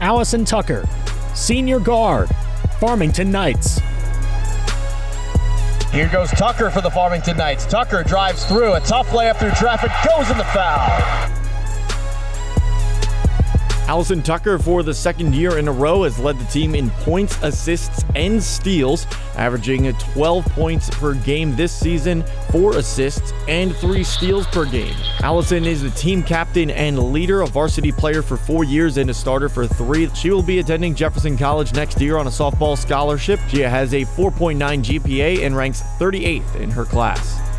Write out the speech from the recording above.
Allison Tucker, senior guard, Farmington Knights. Here goes Tucker for the Farmington Knights. Tucker drives through, a tough layup through traffic, goes in the foul. Allison Tucker, for the second year in a row, has led the team in points, assists, and steals, averaging 12 points per game this season, 4 assists, and 3 steals per game. Allison is the team captain and leader, a varsity player for 4 years and a starter for 3. She will be attending Jefferson College next year on a softball scholarship. She has a 4.9 GPA and ranks 38th in her class.